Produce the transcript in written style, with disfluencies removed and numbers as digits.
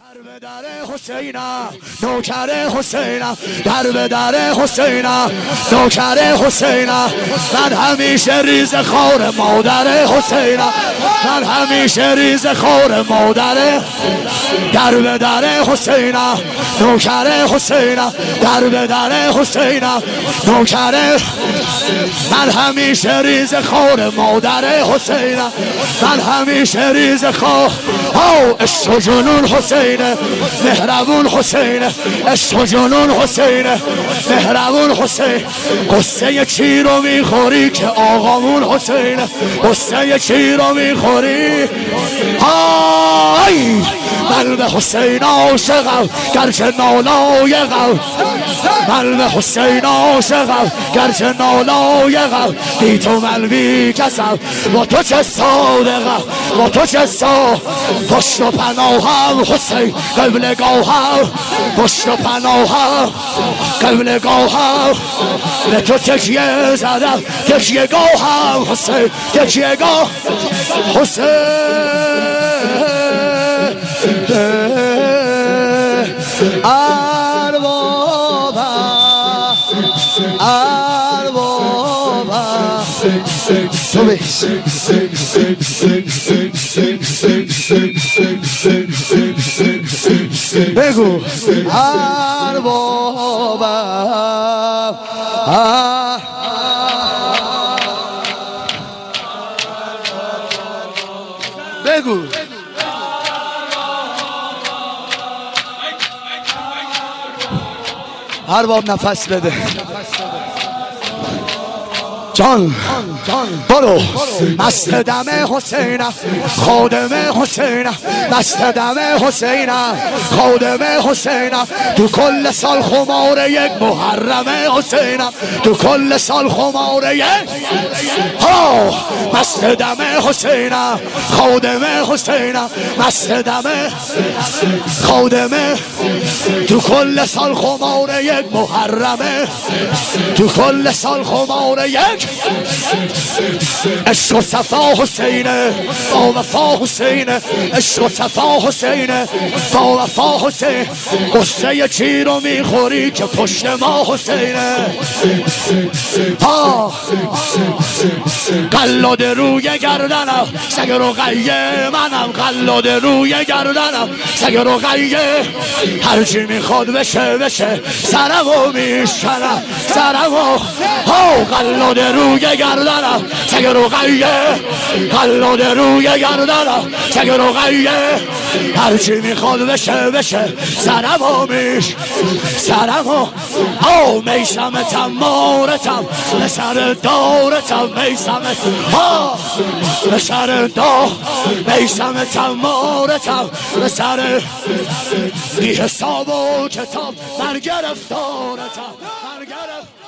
در به در حسینم نوکر حسینم، در به در حسینم نوکر حسینم، من همیشه ریز خور مادر حسینم، من همیشه ریز خور مادر. در به در حسینم نوکر حسینم، در به در حسینم نوکر، من همیشه ریز خور مادر حسینم، من همیشه ریز خور. عشق و جنون حسینه مهربون حسینه، عشق و جنون حسینه مهربون حسین. قصه چی رو میخوری که آقامون حسینه، قصه چی رو میخوری؟ های من به حسین عاشقم گرچه نالایقم، من به حسین عاشقم گرچه نالایقم، بی تو من بی کسم با تو چه صادقم، با تو چه پشت و پناهم حسین قبلگاهم، پشت و پناهم قبلگاهم، به تو تکیه زدم تکیه گاهم حسین، تکیه گاه حسین. اربابا اربابا بگو اربابا بگو ارباب نفس بده. جان برو مست دم حسینم خادم حسینم، مست دم حسینم خادم حسینم، تو کل سال خمار یک محرم حسینم، تو کل سال خمار یک مست دم حسینم خادم حسینم، مست دم خادم، تو کل سال خمار یک محرمه، تو کل سال خمار یک. عشق و صفا حسینه با وفا حسینه، عشق و صفا حسینه با وفا حسین. قصه چی رو میخوری که پشت ما حسینه؟ قلاد روی گردنم سگ رقیه منم، قلاد روی گردنم سگ رقیه، هرچی میخواد بشه بشه سرمو میشکنم سرمو. قلاد روی گردنم سگ رقیه، قلاد روی گردنم سگ رقیه، هرچی میخواد بشه بشه سرمو میش سرمو. میسمتم مارتم به سر دارتم، میسمت به سر دار، میسمتم مارتم به سر بی حساب و کتاب، من گرفتارتم من گرفت